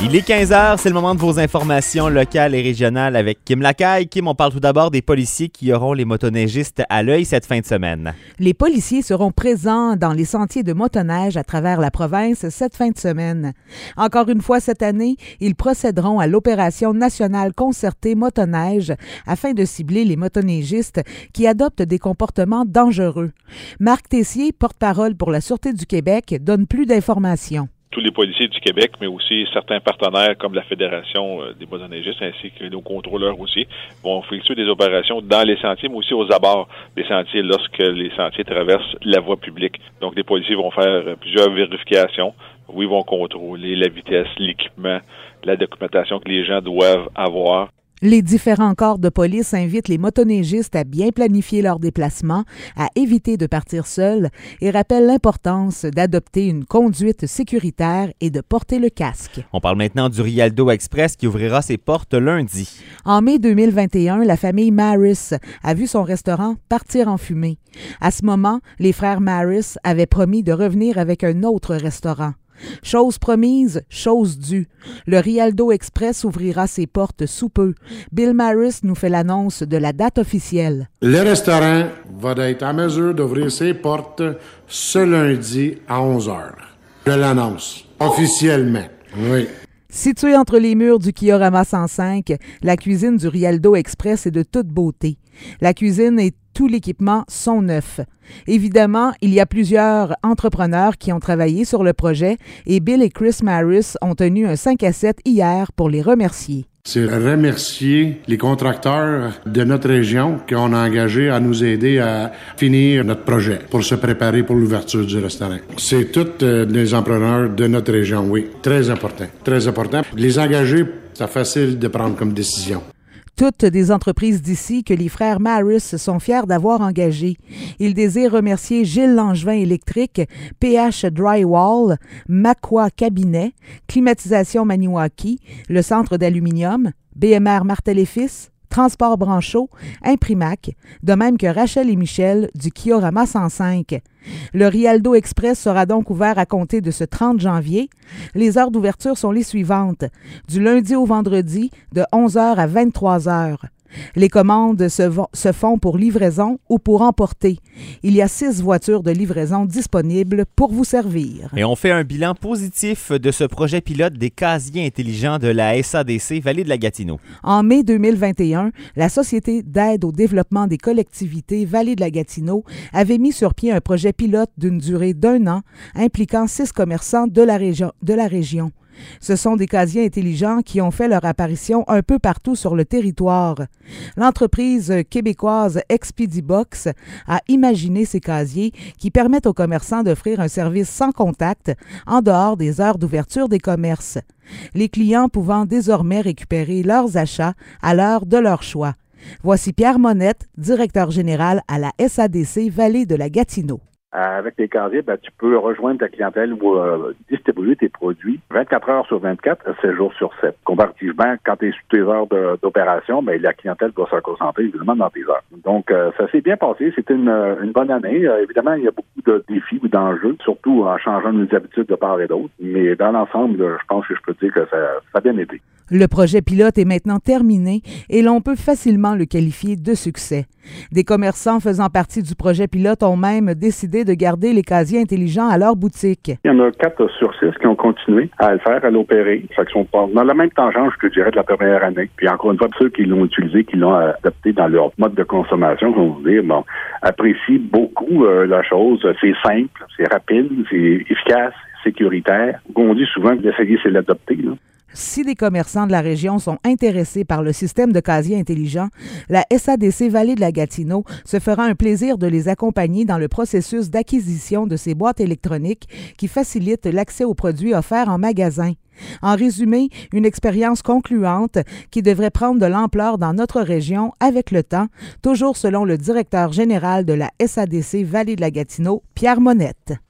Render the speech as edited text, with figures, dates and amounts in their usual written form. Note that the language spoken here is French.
Il est 15h, c'est le moment de vos informations locales et régionales avec Kim Lacaille. Kim, on parle tout d'abord des policiers qui auront les motoneigistes à l'œil cette fin de semaine. Les policiers seront présents dans les sentiers de motoneige à travers la province cette fin de semaine. Encore une fois cette année, ils procéderont à l'opération nationale concertée motoneige afin de cibler les motoneigistes qui adoptent des comportements dangereux. Marc Tessier, porte-parole pour la Sûreté du Québec, donne plus d'informations. Tous les policiers du Québec, mais aussi certains partenaires comme la Fédération des motoneigistes ainsi que nos contrôleurs aussi, vont effectuer des opérations dans les sentiers, mais aussi aux abords des sentiers lorsque les sentiers traversent la voie publique. Donc, les policiers vont faire plusieurs vérifications où ils vont contrôler la vitesse, l'équipement, la documentation que les gens doivent avoir. Les différents corps de police invitent les motoneigistes à bien planifier leurs déplacements, à éviter de partir seuls et rappellent l'importance d'adopter une conduite sécuritaire et de porter le casque. On parle maintenant du Rialto Express qui ouvrira ses portes lundi. En mai 2021, la famille Maris a vu son restaurant partir en fumée. À ce moment, les frères Maris avaient promis de revenir avec un autre restaurant. Chose promise, chose due. Le Rialto Express ouvrira ses portes sous peu. Bill Maris nous fait l'annonce de la date officielle. Le restaurant va être en mesure d'ouvrir ses portes ce lundi à 11h. Je l'annonce officiellement. Oui. Située entre les murs du Kiorama 105, la cuisine du Rialto Express est de toute beauté. La cuisine et tout l'équipement sont neufs. Évidemment, il y a plusieurs entrepreneurs qui ont travaillé sur le projet et Bill et Chris Maris ont tenu un 5 à 7 hier pour les remercier. C'est remercier les contracteurs de notre région qui ont engagé à nous aider à finir notre projet pour se préparer pour l'ouverture du restaurant. C'est tous les entrepreneurs de notre région, oui. Très important, très important. Les engager, c'est facile de prendre comme décision. Toutes des entreprises d'ici que les frères Maris sont fiers d'avoir engagées. Ils désirent remercier Gilles Langevin Électrique, PH Drywall, Macquois Cabinet, Climatisation Maniwaki, le Centre d'aluminium, BMR Martel et Fils, Transport Branchot, Imprimac, de même que Rachel et Michel du Kiorama 105. Le Rialto Express sera donc ouvert à compter de ce 30 janvier. Les heures d'ouverture sont les suivantes. Du lundi au vendredi, de 11h à 23h. Les commandes se font pour livraison ou pour emporter. Il y a 6 voitures de livraison disponibles pour vous servir. Et on fait un bilan positif de ce projet pilote des casiers intelligents de la SADC Vallée de la Gatineau. En mai 2021, la Société d'aide au développement des collectivités Vallée de la Gatineau avait mis sur pied un projet pilote d'une durée d'1 an impliquant 6 commerçants de la région. Ce sont des casiers intelligents qui ont fait leur apparition un peu partout sur le territoire. L'entreprise québécoise Expedibox a imaginé ces casiers qui permettent aux commerçants d'offrir un service sans contact en dehors des heures d'ouverture des commerces. Les clients pouvant désormais récupérer leurs achats à l'heure de leur choix. Voici Pierre Monette, directeur général à la SADC Vallée de la Gatineau. Avec les casiers, tu peux rejoindre ta clientèle ou distribuer tes produits 24 heures sur 24, 7 jours sur 7. Comparativement, quand tu es sous tes heures d'opération, la clientèle doit se concentrer évidemment dans tes heures. Donc, ça s'est bien passé. C'était une bonne année. Évidemment, il y a beaucoup de défis ou d'enjeux, surtout en changeant nos habitudes de part et d'autre. Mais dans l'ensemble, je pense que je peux dire que ça a bien été. Le projet pilote est maintenant terminé et l'on peut facilement le qualifier de succès. Des commerçants faisant partie du projet pilote ont même décidé de garder les casiers intelligents à leur boutique. Il y en a 4 sur 6 qui ont continué à le faire, à l'opérer. Fait qu'ils sont dans la même tangente, je dirais, de la première année. Puis encore une fois, ceux qui l'ont utilisé, qui l'ont adapté dans leur mode de consommation, on va dire, apprécient beaucoup la chose. C'est simple, c'est rapide, c'est efficace, sécuritaire. On dit souvent que l'essayer, c'est l'adopter, là. Si des commerçants de la région sont intéressés par le système de casier intelligent, la SADC Vallée de la Gatineau se fera un plaisir de les accompagner dans le processus d'acquisition de ces boîtes électroniques qui facilitent l'accès aux produits offerts en magasin. En résumé, une expérience concluante qui devrait prendre de l'ampleur dans notre région avec le temps, toujours selon le directeur général de la SADC Vallée de la Gatineau, Pierre Monette.